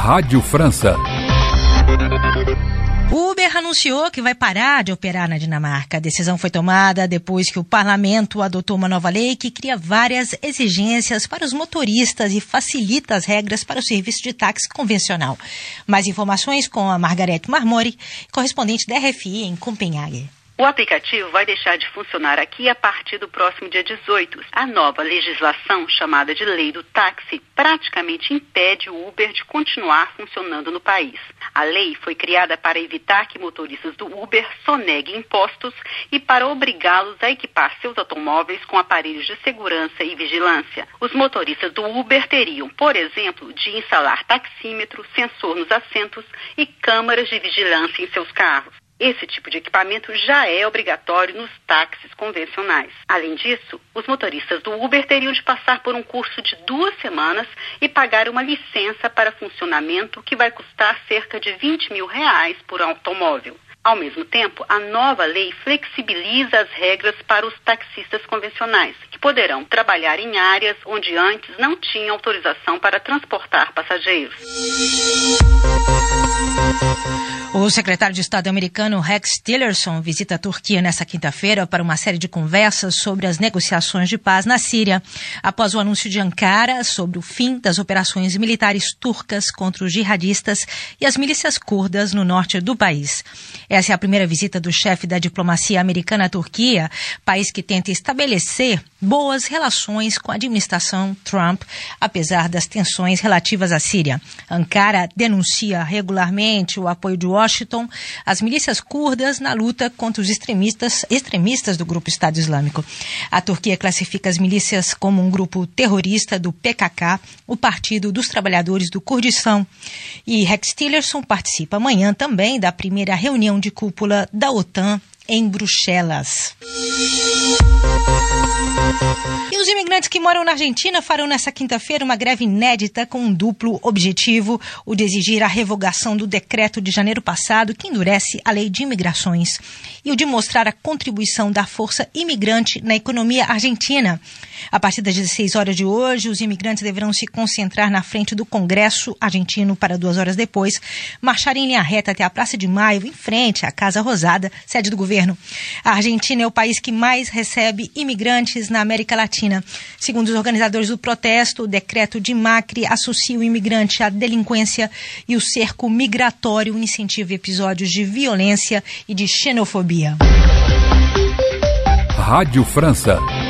Rádio França. O Uber anunciou que vai parar de operar na Dinamarca. A decisão foi tomada depois que o parlamento adotou uma nova lei que cria várias exigências para os motoristas e facilita as regras para o serviço de táxi convencional. Mais informações com a Margarete Marmori, correspondente da RFI em Copenhague. O aplicativo vai deixar de funcionar aqui a partir do próximo dia 18. A nova legislação, chamada de Lei do Táxi, praticamente impede o Uber de continuar funcionando no país. A lei foi criada para evitar que motoristas do Uber soneguem impostos e para obrigá-los a equipar seus automóveis com aparelhos de segurança e vigilância. Os motoristas do Uber teriam, por exemplo, de instalar taxímetro, sensor nos assentos e câmaras de vigilância em seus carros. Esse tipo de equipamento já é obrigatório nos táxis convencionais. Além disso, os motoristas do Uber teriam de passar por um curso de 2 semanas e pagar uma licença para funcionamento que vai custar cerca de R$20 mil por automóvel. Ao mesmo tempo, a nova lei flexibiliza as regras para os taxistas convencionais, que poderão trabalhar em áreas onde antes não tinham autorização para transportar passageiros. O secretário de Estado americano Rex Tillerson visita a Turquia nesta quinta-feira para uma série de conversas sobre as negociações de paz na Síria, após o anúncio de Ankara sobre o fim das operações militares turcas contra os jihadistas e as milícias curdas no norte do país. Essa é a primeira visita do chefe da diplomacia americana à Turquia, país que tenta estabelecer boas relações com a administração Trump, apesar das tensões relativas à Síria. Ankara denuncia regularmente o apoio de Washington às milícias curdas na luta contra os extremistas do grupo Estado Islâmico. A Turquia classifica as milícias como um grupo terrorista do PKK, o Partido dos Trabalhadores do Kurdistão. E Rex Tillerson participa amanhã também da primeira reunião de cúpula da OTAN em Bruxelas. E os imigrantes que moram na Argentina farão nesta quinta-feira uma greve inédita com um duplo objetivo, o de exigir a revogação do decreto de janeiro passado que endurece a lei de imigrações e o de mostrar a contribuição da força imigrante na economia argentina. A partir das 16 horas de hoje, os imigrantes deverão se concentrar na frente do Congresso argentino para 2 horas depois marchar em linha reta até a Praça de Maio, em frente à Casa Rosada, sede do governo. A Argentina é o país que mais recebe imigrantes na América Latina. Segundo os organizadores do protesto, o decreto de Macri associa o imigrante à delinquência e o cerco migratório incentiva episódios de violência e de xenofobia. Rádio França.